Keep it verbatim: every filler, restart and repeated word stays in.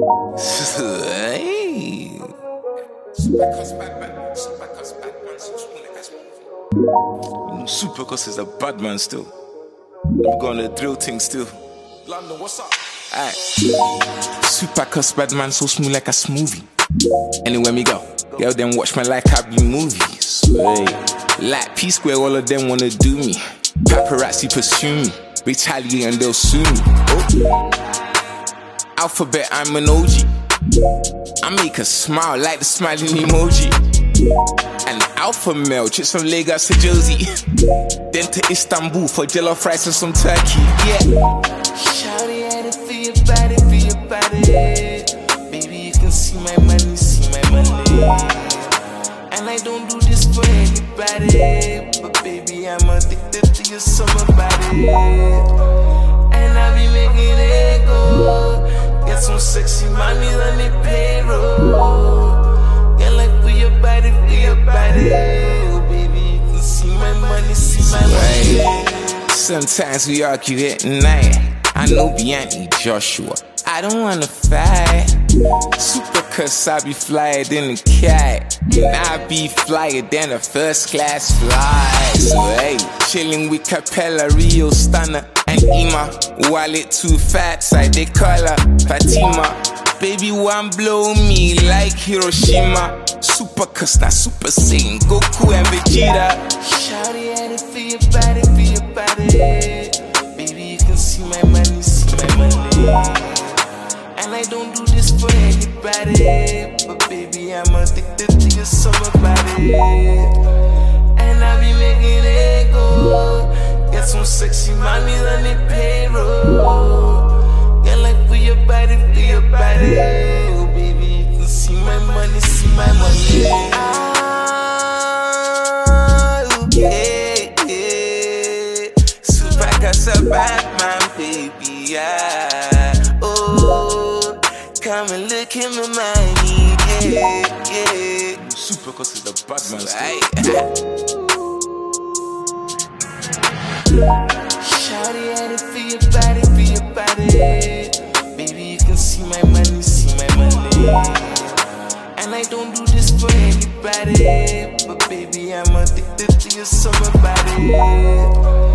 Hey. Supercus is a bad man still. We're gonna drill thing still. London, what's up? Alright. Supercus bad man so smooth like a smoothie. Anywhere me go, girl them watch me like I be movies. Hey. Like P Square, all of them wanna do me. Paparazzi pursue me, retaliate and they'll sue me. Oh. Alphabet, I'm an O G. I make her smile like the smiling emoji. An alpha male, trip from Lagos to Jersey, then to Istanbul for jollof rice and some turkey. Yeah. Shawty had it for your body, for your body. Baby, you can see my money, see my money. And I don't do this for anybody, but baby, I'm addicted to your summer body. And I be making it go. Get some sexy money on the payroll. Get like for your body, for your body. Oh baby, you can see my money, see my money. Right. Sometimes we argue at night. I know Bianchi Joshua, I don't wanna fight. Supercus, I be flyer than a cat, and I be flyer than a first class flight. So hey, chilling with Capella, Rio Stunner, and Ima. Wallet too fat, side they call her Fatima. Baby one blow me like Hiroshima. Supercus, not Super Saiyan, Goku and Vegeta. Shawty had it for your body, for your body. Baby, you can see my money, see my money. And I don't do this for anybody, but baby, I'm addicted to your summer body. And I be making it go. Get some sexy money on the payroll. Get like for your body, for your body. Oh baby, you can see my money, see my money. Ah, okay, yeah. Supercus a bad man, baby, yeah. Oh, come and look at my money, yeah, yeah. Supercus is a bad man, right? Shawty had it for your body, for your body. Baby, you can see my money, see my money. And I don't do this for anybody, but baby, I'm addicted to your summer body.